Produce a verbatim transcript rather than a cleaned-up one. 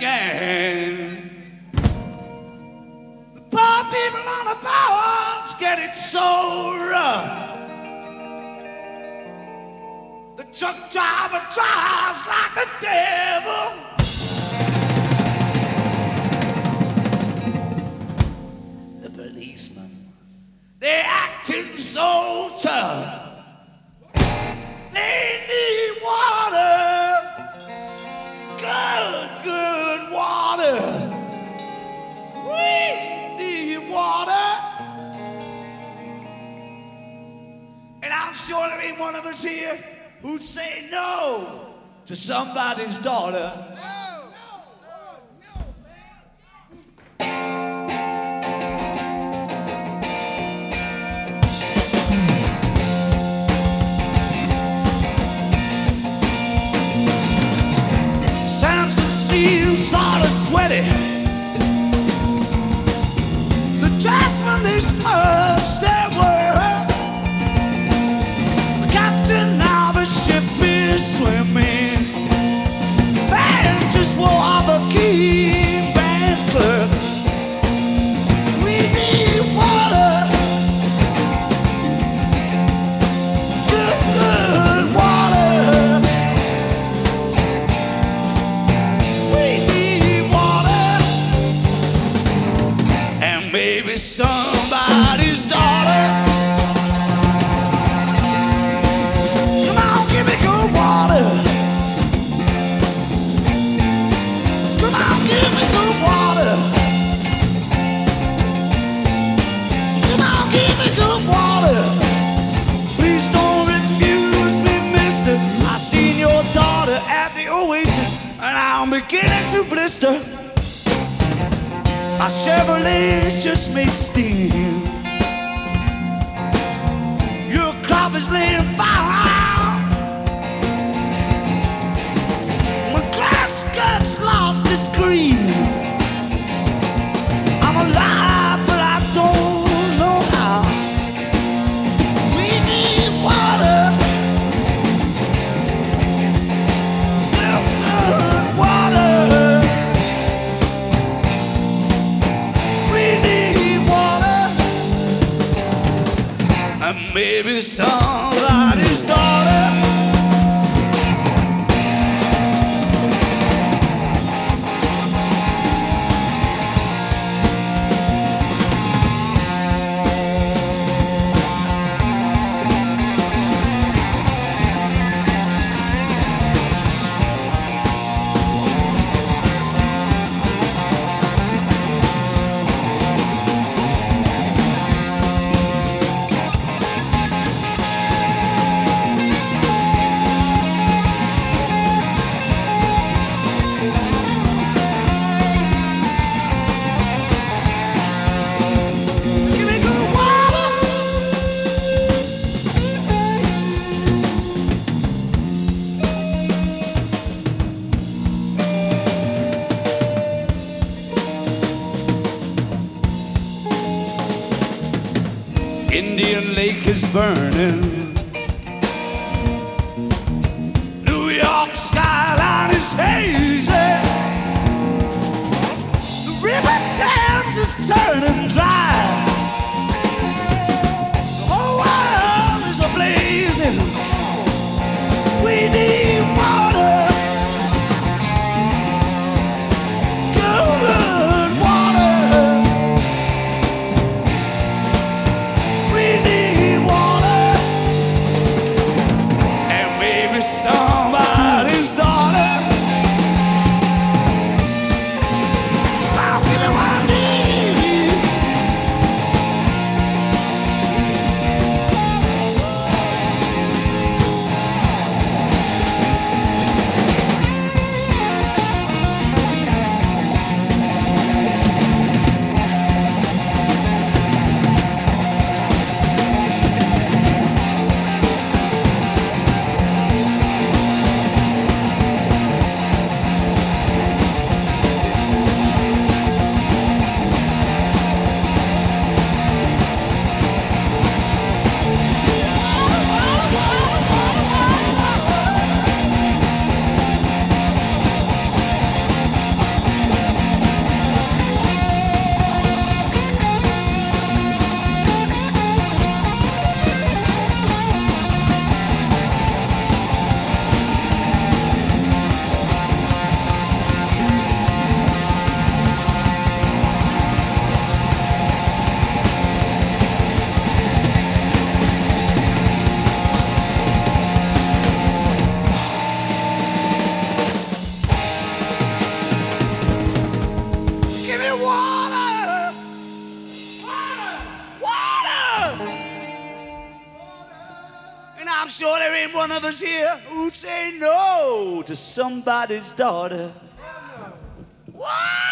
again. The poor people on the boards get it so rough. The truck driver drives like the devil. The policemen, they're acting so tough. They need water, good, good water. We need water. And I'm sure there ain't one of us here who'd say no to somebody's daughter. Sort of sweaty. The dressmen, they smudged their work. The captain of the ship is swimming. Man just wore off a key band clerk. We need water, good, good water. Maybe somebody's daughter. Come on, give me good water. Come on, give me good water. Come on, give me good water. Please don't refuse me, mister. I seen your daughter at the Oasis, and I'm beginning to blister. My Chevrolet just made steam. Your crop is laying fire. My grass cut's lost its green. I'm alive, but I don't know how. We need water, good, good water. Maybe somebody's daughter. Indian Lake is burning. New York skyline is hazy. The river Thames is turning dry. The whole world is ablazing. We need water, good water. Somebody's daughter. I'll give you what I need. I'm sure there ain't one of us here who'd say no to somebody's daughter. What?